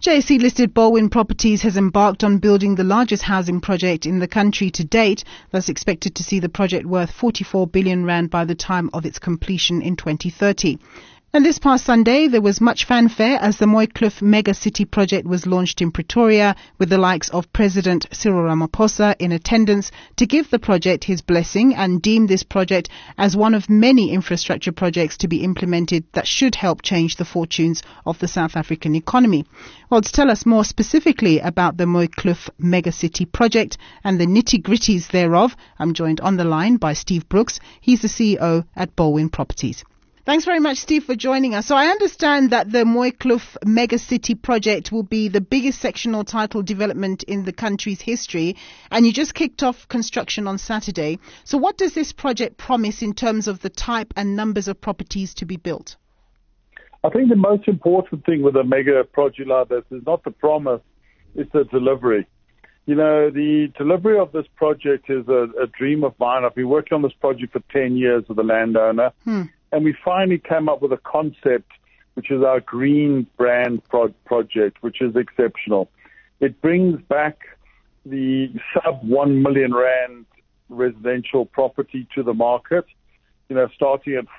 JSE-listed Baldwin Properties has embarked on building the largest housing project in the country to date, thus expected to see the project worth 44 billion rand by the time of its completion in 2030. And this past Sunday, there was much fanfare as the Mooikloof Mega City project was launched in Pretoria, with the likes of President Cyril Ramaphosa in attendance to give the project his blessing and deem this project as one of many infrastructure projects to be implemented that should help change the fortunes of the South African economy. Well, to tell us more specifically about the Mooikloof Mega City project and the nitty-gritties thereof, I'm joined on the line by Steve Brooks. He's the CEO at Baldwin Properties. Thanks very much, Steve, for joining us. So I understand that the Mooikloof Mega City project will be the biggest sectional title development in the country's history, and you just kicked off construction on Saturday. So what does this project promise in terms of the type and numbers of properties to be built? I think the most important thing with a mega project like this is not the promise, it's the delivery. You know, the delivery of this project is a dream of mine. I've been working on this project for 10 years with the landowner. And we finally came up with a concept, which is our green brand project, which is exceptional. It brings back the sub 1 million rand residential property to the market, you know, starting at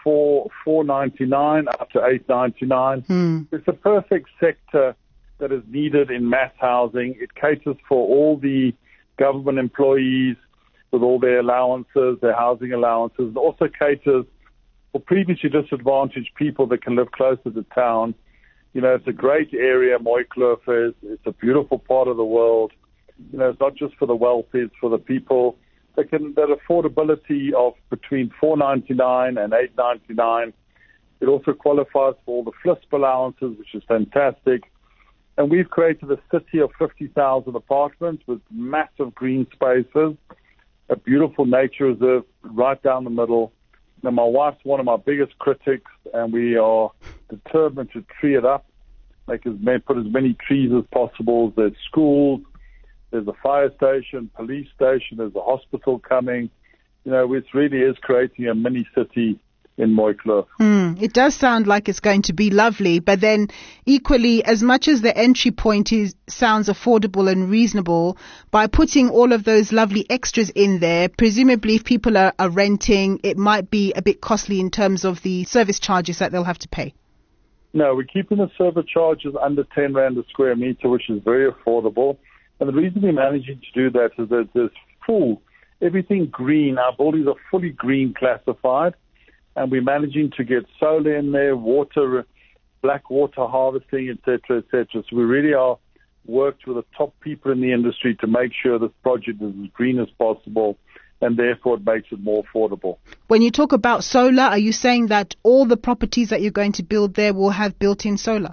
$499 up to $899. It's a perfect sector that is needed in mass housing. It caters for all the government employees with all their allowances, their housing allowances. It also caters for previously disadvantaged people that can live closer to town. You know, it's a great area, Mooikloof is. It's a beautiful part of the world. You know, it's not just for the wealthy, it's for the people that affordability of between $499 and $899. It also qualifies for all the FLISP allowances, which is fantastic. And we've created a city of 50,000 apartments with massive green spaces, a beautiful nature reserve right down the middle. Now, my wife's one of my biggest critics, and we are determined to tree it up, put as many trees as possible. There's schools, there's a fire station, police station, there's a hospital coming. You know, it really is creating a mini city in Mooikloof. It does sound like it's going to be lovely, but then equally, as much as the entry point sounds affordable and reasonable, by putting all of those lovely extras in there, presumably if people are renting, it might be a bit costly in terms of the service charges that they'll have to pay. No, we're keeping the service charges under 10 rand a square meter, which is very affordable. And the reason we're managing to do that is that there's everything green. Our buildings are fully green classified. And we're managing to get solar in there, water, black water harvesting, et cetera, et cetera. So we really are worked with the top people in the industry to make sure this project is as green as possible, and therefore it makes it more affordable. When you talk about solar, are you saying that all the properties that you're going to build there will have built-in solar?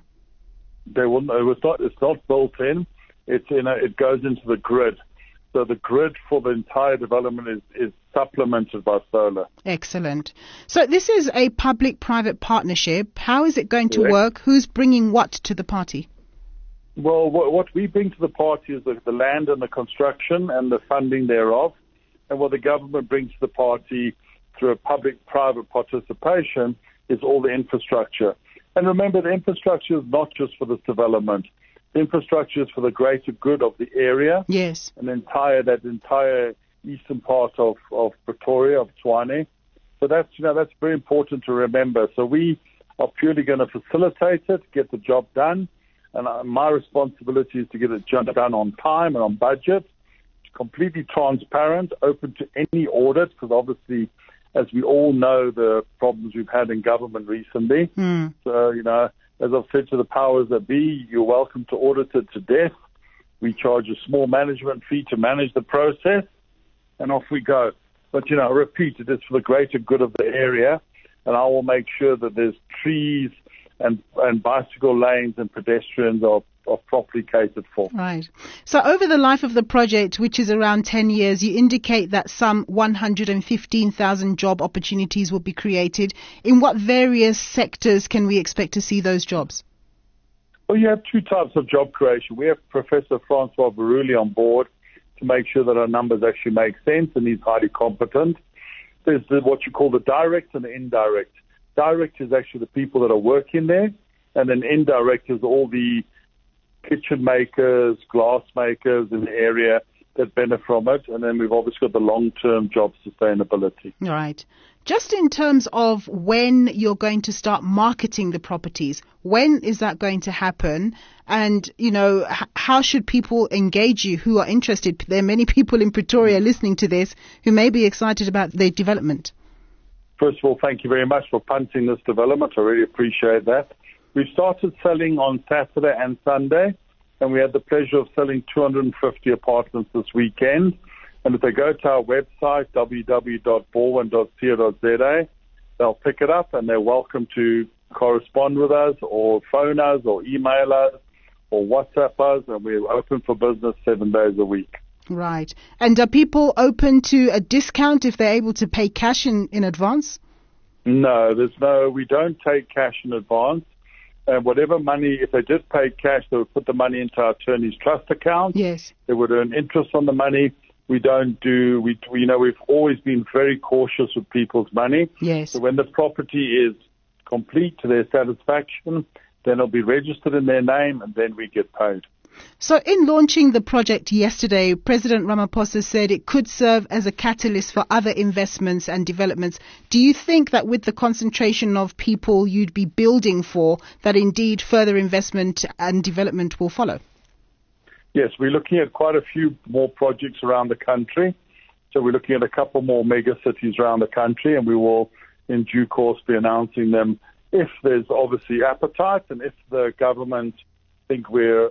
It's not built in. It goes into the grid. So the grid for the entire development is supplemented by solar. Excellent. So this is a public-private partnership. How is it going to work? Who's bringing what to the party? Well, what we bring to the party is the land and the construction and the funding thereof. And what the government brings to the party through a public-private participation is all the infrastructure. And remember, the infrastructure is not just for this development. Infrastructure is for the greater good of the area. Yes. And that entire eastern part of Pretoria, of Tshwane. So that's very important to remember. So we are purely going to facilitate it, get the job done. And my responsibility is to get it done on time and on budget. It's completely transparent, open to any audit, because obviously, as we all know, the problems we've had in government recently. So, you know, as I've said to the powers that be, you're welcome to audit it to death. We charge a small management fee to manage the process, and off we go. But, you know, I repeat, it is for the greater good of the area, and I will make sure that there's trees and bicycle lanes and pedestrians are properly catered for. Right. So over the life of the project, which is around 10 years, you indicate that some 115,000 job opportunities will be created. In what various sectors can we expect to see those jobs? Well, you have two types of job creation. We have Professor Francois Baruli on board to make sure that our numbers actually make sense, and he's highly competent. There's what you call the direct and the indirect. Direct is actually the people that are working there, and then indirect is all the kitchen makers, glass makers in the area that benefit from it. And then we've obviously got the long-term job sustainability. Right. Just in terms of when you're going to start marketing the properties, when is that going to happen? And, how should people engage you who are interested? There are many people in Pretoria listening to this who may be excited about the development. First of all, thank you very much for punting this development. I really appreciate that. We started selling on Saturday and Sunday, and we had the pleasure of selling 250 apartments this weekend. And if they go to our website, www.baldwin.co.za, they'll pick it up, and they're welcome to correspond with us or phone us or email us or WhatsApp us, and we're open for business 7 days a week. Right. And are people open to a discount if they're able to pay cash in advance? No, we don't take cash in advance. And whatever money, if they did pay cash, they would put the money into our attorney's trust account. Yes. They would earn interest on the money. We've always been very cautious with people's money. Yes. So when the property is complete to their satisfaction, then it'll be registered in their name, and then we get paid. So in launching the project yesterday, President Ramaphosa said it could serve as a catalyst for other investments and developments. Do you think that with the concentration of people you'd be building for, that indeed further investment and development will follow? Yes, we're looking at quite a few more projects around the country. So we're looking at a couple more mega cities around the country, and we will in due course be announcing them if there's obviously appetite and if the government think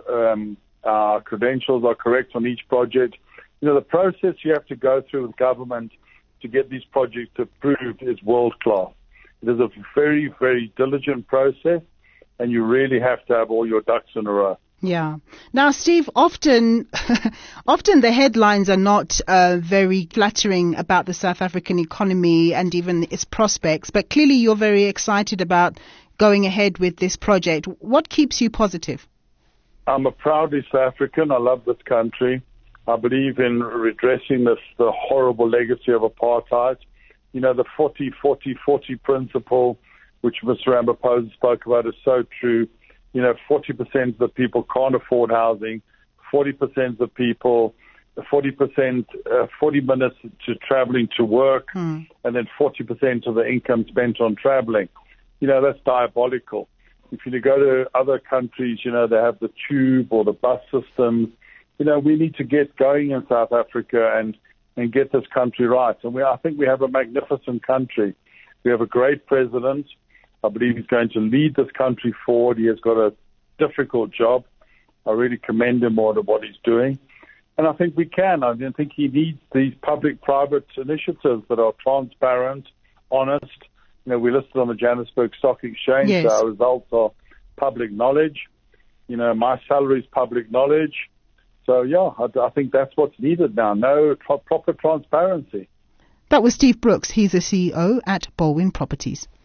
our credentials are correct on each project. The process you have to go through with government to get these projects approved is world class. It is a very, very diligent process, and you really have to have all your ducks in a row. Yeah. Now, Steve, often the headlines are not very flattering about the South African economy and even its prospects, but clearly you're very excited about going ahead with this project. What keeps you positive? I'm a proud East African. I love this country. I believe in redressing the horrible legacy of apartheid. The 40-40-40 principle, which Mr. Ramaphosa spoke about, is so true. 40% of the people can't afford housing, 40% of the people, 40 minutes to traveling to work, and then 40% of the income spent on traveling. That's diabolical. If you go to other countries, they have the tube or the bus systems. We need to get going in South Africa and get this country right. And I think we have a magnificent country. We have a great president. I believe he's going to lead this country forward. He has got a difficult job. I really commend him on what he's doing. And I think we can. I think he needs these public-private initiatives that are transparent, honest. We listed on the Johannesburg Stock Exchange. Yes. So our results are public knowledge. My salary is public knowledge. So, I think that's what's needed now. Proper transparency. That was Steve Brooks. He's the CEO at Baldwin Properties.